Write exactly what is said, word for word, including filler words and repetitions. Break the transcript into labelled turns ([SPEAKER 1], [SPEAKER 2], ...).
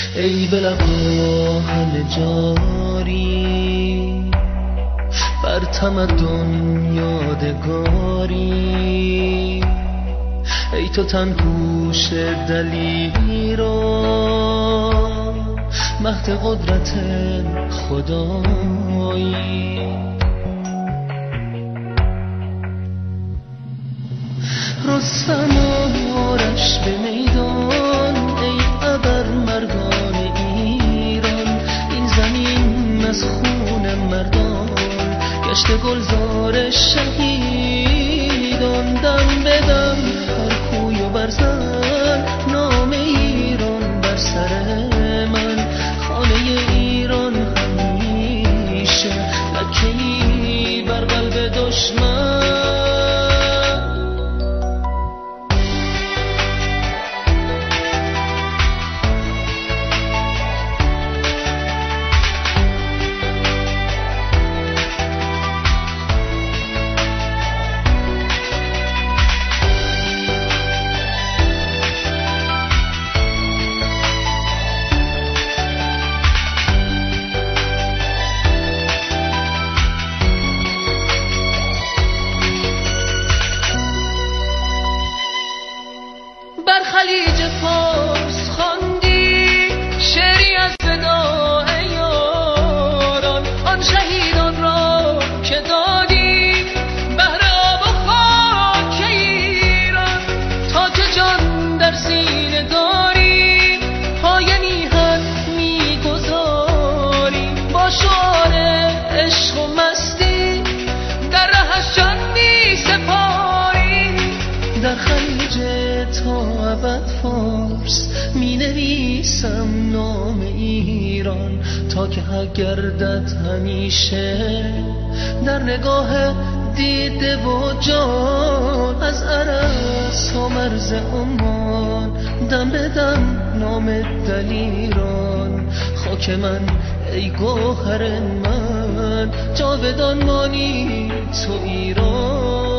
[SPEAKER 1] ای به لبها همه جاری، بر تمدن یادگاری. ای تو تنگوش دلیران، مهد قدرت خدایی. رستم آرش به میدان، ای ابر مردان ایران. این زمین از خون مردان گشت گلزار شهیدان. دم بدم هر کوی و برزن، نام ایران بر سر من. خانه ایران همیشه لکه‌ای بر قلب دشمن. خلیج فارس خواندی شعری از وداع یاران. آن شهیدان را که دادی بهر آب و خاک ایران. تا که جان در سینه داری پای میهن میگذاری. با شعار عشق و مستی در رهش جان میسپاری. در خلیج تا ابد فارس می نویسم نام ایران. تا که حق گردد همیشه در نگاه دیده و جان. از عرس تا مرز عمان دم به دم نام دلیران. خاک من ای گوهر من، جاودان مانی تو ایران.